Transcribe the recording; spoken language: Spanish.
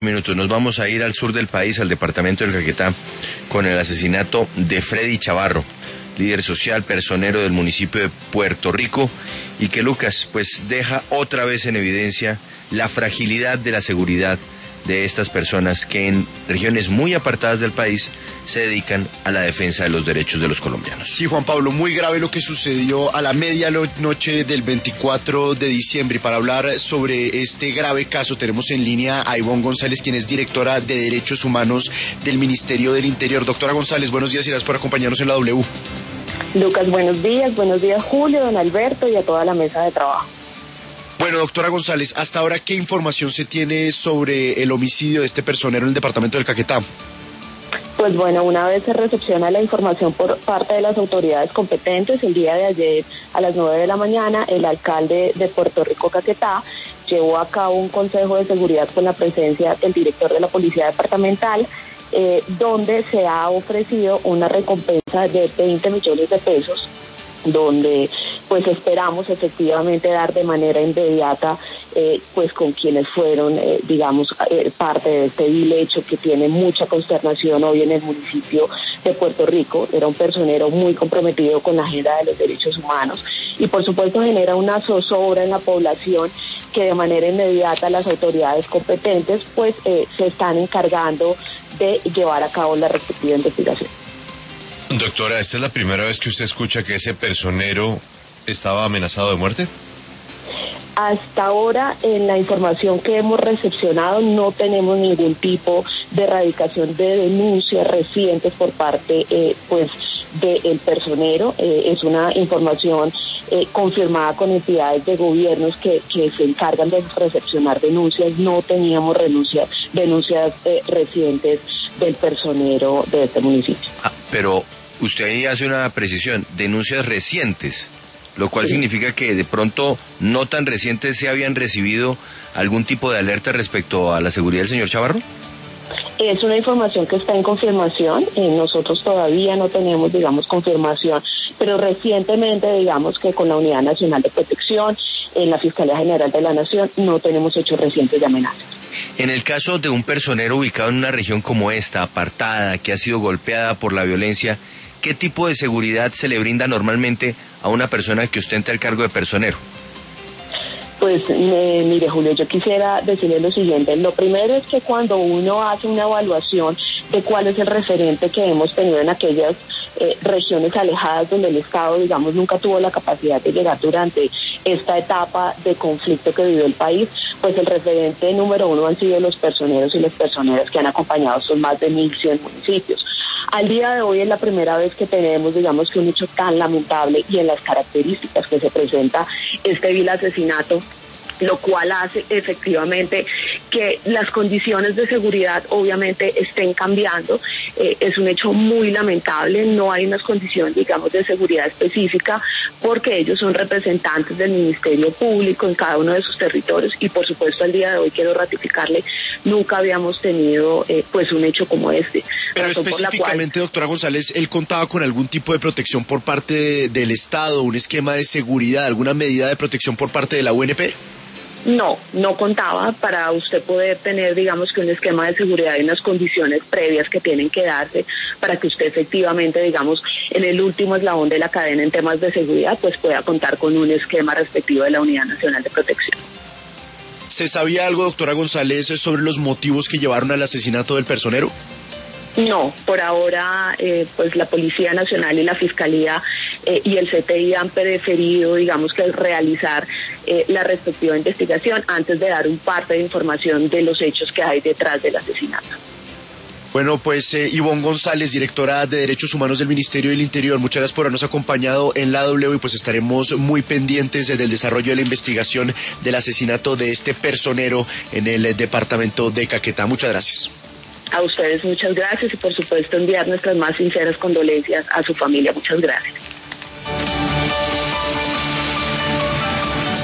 Minutos. Nos vamos a ir al sur del país, al departamento del Caquetá, con el asesinato de Freddy Chavarro, líder social, personero del municipio de Puerto Rico, y que, Lucas, pues deja otra vez en evidencia la fragilidad de la seguridad de estas personas que en regiones muy apartadas del país se dedican a la defensa de los derechos de los colombianos. Sí, Juan Pablo, muy grave lo que sucedió a la medianoche del 24 de diciembre. Y para hablar sobre este grave caso tenemos en línea a Ivonne González, quien es directora de Derechos Humanos del Ministerio del Interior. Doctora González, buenos días y gracias por acompañarnos en la W. Lucas, buenos días Julio, don Alberto y a toda la mesa de trabajo. Bueno, doctora González, hasta ahora, ¿qué información se tiene sobre el homicidio de este personero en el departamento del Caquetá? Pues bueno, una vez se recepciona la información por parte de las autoridades competentes, el día de ayer a las 9 de la mañana, el alcalde de Puerto Rico, Caquetá, llevó a cabo un consejo de seguridad con la presencia del director de la Policía Departamental, donde se ha ofrecido una recompensa de 20 millones de pesos, donde pues esperamos efectivamente dar de manera inmediata pues con quienes fueron parte de este vil hecho que tiene mucha consternación hoy en el municipio de Puerto Rico. Era un personero muy comprometido con la agenda de los derechos humanos y por supuesto genera una zozobra en la población que de manera inmediata las autoridades competentes pues se están encargando de llevar a cabo la respectiva investigación. Doctora, ¿esta es la primera vez que usted escucha que ese personero estaba amenazado de muerte? Hasta ahora, en la información que hemos recepcionado, no tenemos ningún tipo de erradicación de denuncias recientes por parte del personero. Es una información confirmada con entidades de gobiernos que se encargan de recepcionar denuncias. No teníamos denuncias recientes del personero de este municipio. Pero usted ahí hace una precisión, denuncias recientes, lo cual significa que de pronto no tan recientes se habían recibido algún tipo de alerta respecto a la seguridad del señor Chavarro. Es una información que está en confirmación, nosotros todavía no tenemos, confirmación, pero recientemente, que con la Unidad Nacional de Protección, en la Fiscalía General de la Nación, no tenemos hechos recientes de amenazas. En el caso de un personero ubicado en una región como esta, apartada, que ha sido golpeada por la violencia, ¿qué tipo de seguridad se le brinda normalmente a una persona que ostenta el cargo de personero? Pues mire, Julio, yo quisiera decirle lo siguiente. Lo primero es que cuando uno hace una evaluación de cuál es el referente que hemos tenido en aquellas regiones alejadas donde el Estado, nunca tuvo la capacidad de llegar durante esta etapa de conflicto que vive el país, pues el referente número uno han sido los personeros y las personeras que han acompañado estos más de 1.100 municipios. Al día de hoy es la primera vez que tenemos, que un hecho tan lamentable y en las características que se presenta este vil asesinato, lo cual hace efectivamente que las condiciones de seguridad obviamente estén cambiando. Es un hecho muy lamentable, no hay unas condiciones, de seguridad específica, porque ellos son representantes del Ministerio Público en cada uno de sus territorios y por supuesto al día de hoy quiero ratificarle, nunca habíamos tenido un hecho como este. Pero específicamente, doctora González, ¿él contaba con algún tipo de protección por parte del Estado, un esquema de seguridad, alguna medida de protección por parte de la UNP? No contaba para usted poder tener, que un esquema de seguridad y unas condiciones previas que tienen que darse para que usted efectivamente, en el último eslabón de la cadena en temas de seguridad, pues pueda contar con un esquema respectivo de la Unidad Nacional de Protección. ¿Se sabía algo, doctora González, sobre los motivos que llevaron al asesinato del personero? No, por ahora pues la Policía Nacional y la Fiscalía y el CTI han preferido, que realizar la respectiva investigación antes de dar un parte de información de los hechos que hay detrás del asesinato. Bueno, pues Ivonne González, directora de Derechos Humanos del Ministerio del Interior, muchas gracias por habernos acompañado en la W y pues estaremos muy pendientes del desarrollo de la investigación del asesinato de este personero en el departamento de Caquetá. Muchas gracias. A ustedes muchas gracias y por supuesto enviar nuestras más sinceras condolencias a su familia. Muchas gracias.